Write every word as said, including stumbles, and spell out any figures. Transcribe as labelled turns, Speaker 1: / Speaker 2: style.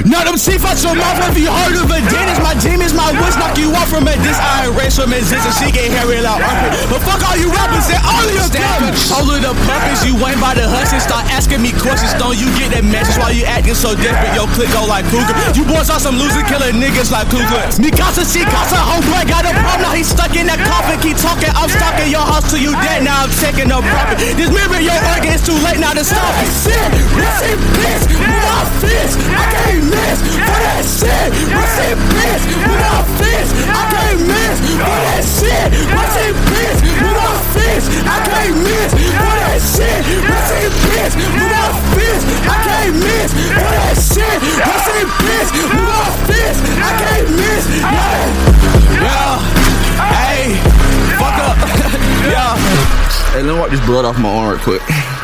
Speaker 1: Now them teeth out your mouth if you heard of a dentist. My demons, my wish knock you off from a diss. I erase from existence, she get hair real out armpit. But fuck all you rappers and all of your damage. All of the puppets, you ain't by the hustle. Start asking me questions, don't you get that message? Why you acting so desperate, yo click go like Cougar. You boys are some loser killer niggas like Ku Klux. Me casa, she casa, homeboy got a problem. Now he stuck in that coffin, keep talking. I'm stuck in your house till you dead, now I'm taking a profit. This mirror your organ, it's too late now to stop it. Shit, rest in peace, with my fist, I can't miss for that shit. Rest in peace, with my fist, I can't miss for that shit. Rest in peace, with my fist, I can't miss for that shit. Rest in peace, with my fist, I can't miss for that shit. Rest in peace, with my fist, I can't miss. Yeah, yeah, hey, fuck up, yeah. Hey, let me wipe this blood off my arm real quick.